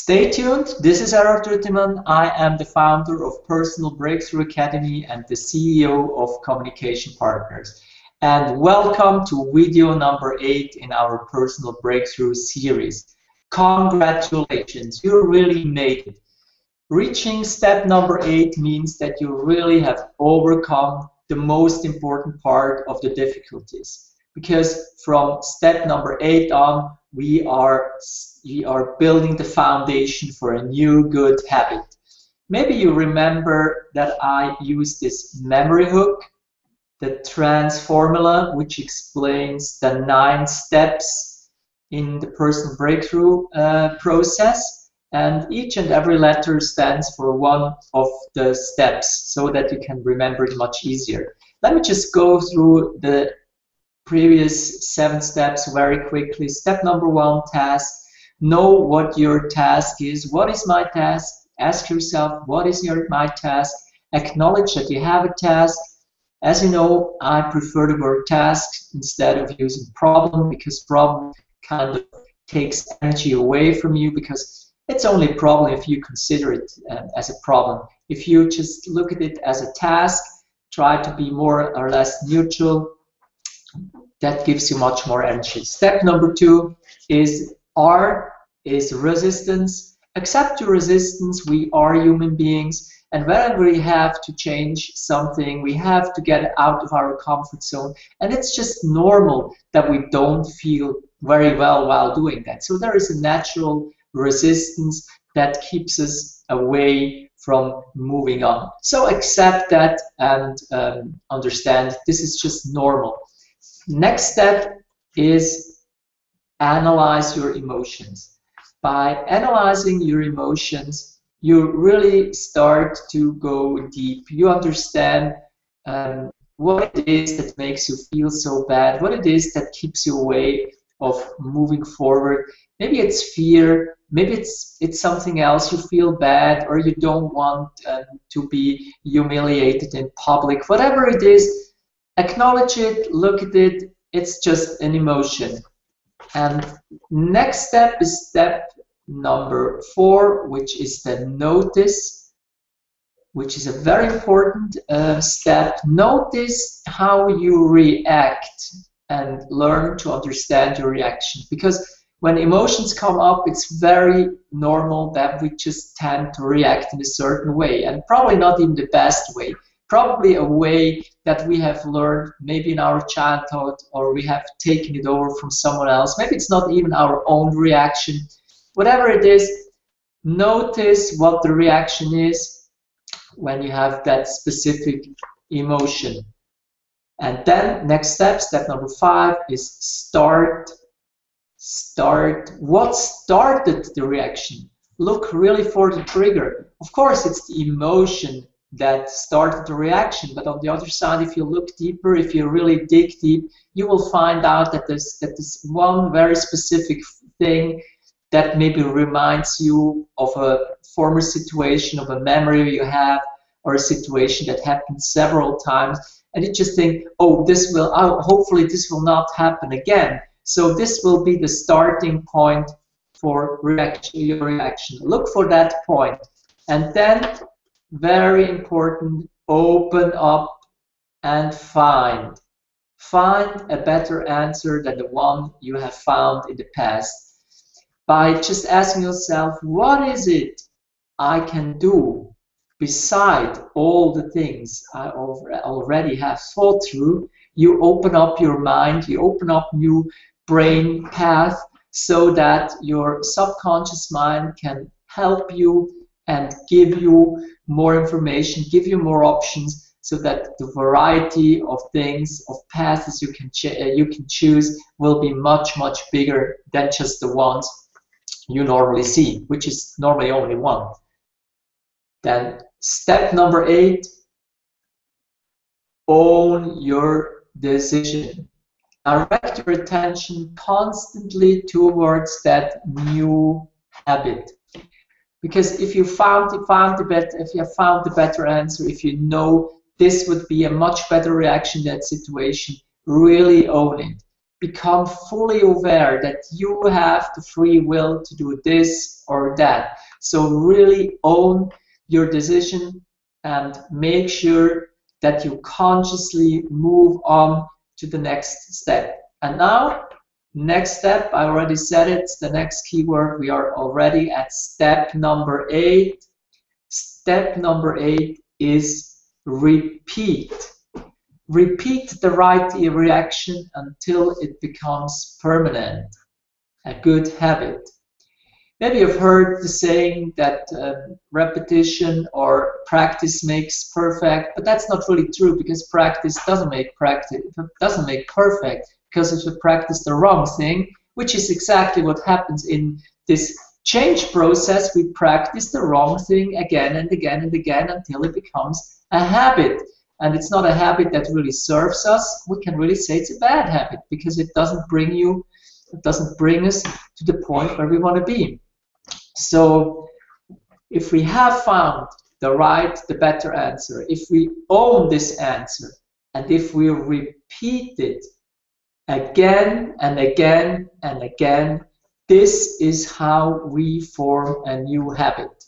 Stay tuned. This is Errol Tuttiman. I am the founder of Personal Breakthrough Academy and the CEO of Communication Partners. And welcome to video number 8 in our Personal Breakthrough series. Congratulations, you really made it. Reaching step number 8 means that you really have overcome the most important part of the difficulties. Because from step number 8 on, we are building the foundation for a new good habit. Maybe you remember that I used this memory hook, the TRANS formula, which explains the 9 steps in the personal breakthrough process, and each and every letter stands for one of the steps so that you can remember it much easier. Let me just go through the previous 7 steps very quickly. Step number 1, task. Know what your task is. What is my task? Ask yourself, what is my task? Acknowledge that you have a task. As you know, I prefer the word task instead of using problem, because problem kind of takes energy away from you, because it's only a problem if you consider it as a problem. If you just look at it as a task, try to be more or less neutral, that gives you much more energy. Step number 2 is R is resistance. Accept your resistance. We are human beings, and whenever we have to change something, we have to get out of our comfort zone, and it's just normal that we don't feel very well while doing that. So there is a natural resistance that keeps us away from moving on. So accept that and understand this is just normal. Next step is analyze your emotions. By analyzing your emotions, you really start to go deep. You understand what it is that makes you feel so bad, what it is that keeps you away of moving forward. Maybe it's fear, maybe it's something else. You feel bad, or you don't want to be humiliated in public. Whatever it is, acknowledge it, look at it, it's just an emotion. And next step is step number 4, which is the notice, which is a very important step. Notice how you react and learn to understand your reaction. Because when emotions come up, it's very normal that we just tend to react in a certain way, and probably not even the best way. Probably a way that we have learned maybe in our childhood, or we have taken it over from someone else. Maybe it's not even our own reaction. Whatever it is, notice what the reaction is when you have that specific emotion. And then next step, step number 5, is start. What started the reaction? Look really for the trigger. Of course, it's the emotion that started the reaction, but on the other side, if you look deeper, if you really dig deep, you will find out that there's one very specific thing that maybe reminds you of a former situation, of a memory you have, or a situation that happened several times, and you just think, oh, hopefully this will not happen again. So this will be the starting point for your reaction. Look for that point, and then, very important, open up and find a better answer than the one you have found in the past. By just asking yourself, what is it I can do beside all the things I already have thought through? You open up your mind, you open up new brain path, so that your subconscious mind can help you and give you more information, give you more options, so that the variety of things, of paths you can choose will be much, much bigger than just the ones you normally see, which is normally only one. Then step number 8, own your decision. Direct your attention constantly towards that new habit. Because if you found the better answer, if you know this would be a much better reaction to that situation, really own it. become fully aware that you have the free will to do this or that. So really own your decision and make sure that you consciously move on to the next step. And now, next step, I already said it, the next keyword, we are already at step number 8. Step number 8 is repeat. Repeat the right reaction until it becomes permanent, a good habit. Maybe you've heard the saying that repetition or practice makes perfect, but that's not really true, because practice doesn't make perfect, because if you practice the wrong thing, which is exactly what happens in this change process, we practice the wrong thing again and again and again until it becomes a habit. And it's not a habit that really serves us. We can really say it's a bad habit, because it doesn't bring us to the point where we want to be. So if we have found the better answer, if we own this answer, and if we repeat it again and again and again, this is how we form a new habit.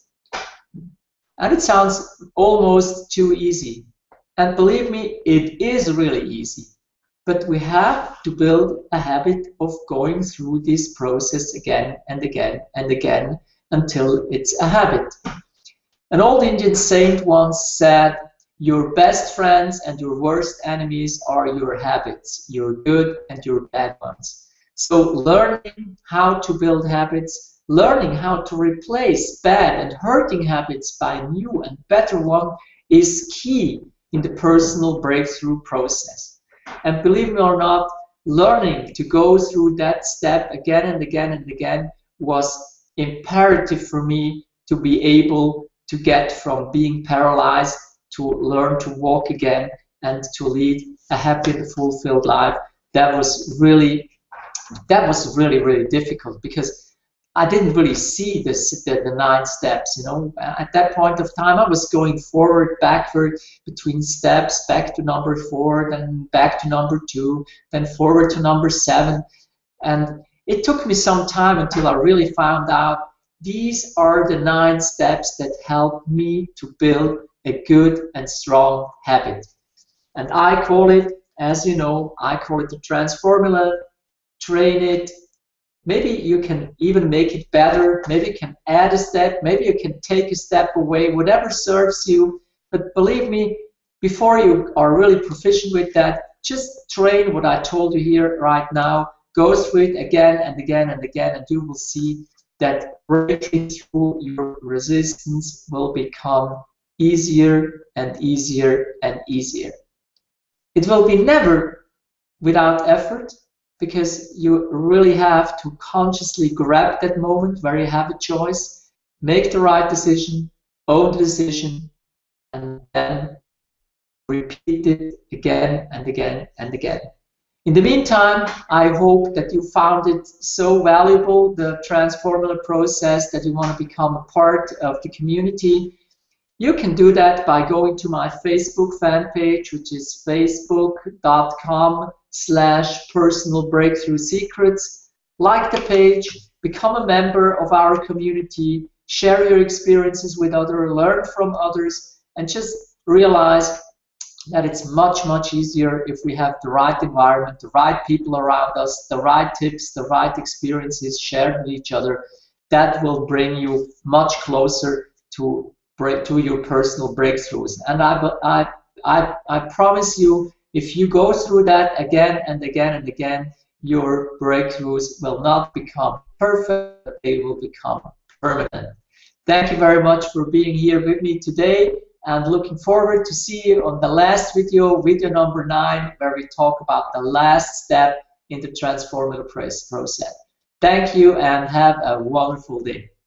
And it sounds almost too easy. And believe me, it is really easy. But we have to build a habit of going through this process again and again and again until it's a habit. An old Indian saint once said, "Your best friends and your worst enemies are your habits, your good and your bad ones." So learning how to build habits, learning how to replace bad and hurting habits by new and better one is key in the personal breakthrough process. And believe me or not, learning to go through that step again and again and again was imperative for me to be able to get from being paralyzed to learn to walk again and to lead a happy and fulfilled life. That was really difficult, because I didn't really see the 9 steps. You know, at that point of time, I was going forward, backward between steps, back to number 4, then back to number 2, then forward to number 7, and it took me some time until I really found out these are the 9 steps that help me to build a good and strong habit. And I call it, as you know, I call it the Transformula. Train it. Maybe you can even make it better. Maybe you can add a step. Maybe you can take a step away, whatever serves you. But believe me, before you are really proficient with that, just train what I told you here right now. Go through it again and again and again, and you will see that breaking through your resistance will become easier and easier and easier. It will be never without effort, because you really have to consciously grab that moment where you have a choice, make the right decision, own the decision, and then repeat it again and again and again. In the meantime, I hope that you found it so valuable, the Transformula process, that you want to become a part of the community. You can do that by going to my Facebook fan page, which is facebook.com/personalbreakthroughsecrets. Like the page, become a member of our community, share your experiences with others, learn from others, and just realize that it's much, much easier if we have the right environment, the right people around us, the right tips, the right experiences shared with each other. That will bring you much closer to your personal breakthroughs. And I promise you, if you go through that again and again and again, your breakthroughs will not become perfect, they will become permanent. Thank you very much for being here with me today, and looking forward to see you on the last video, video number 9, where we talk about the last step in the Transformative process. Thank you and have a wonderful day.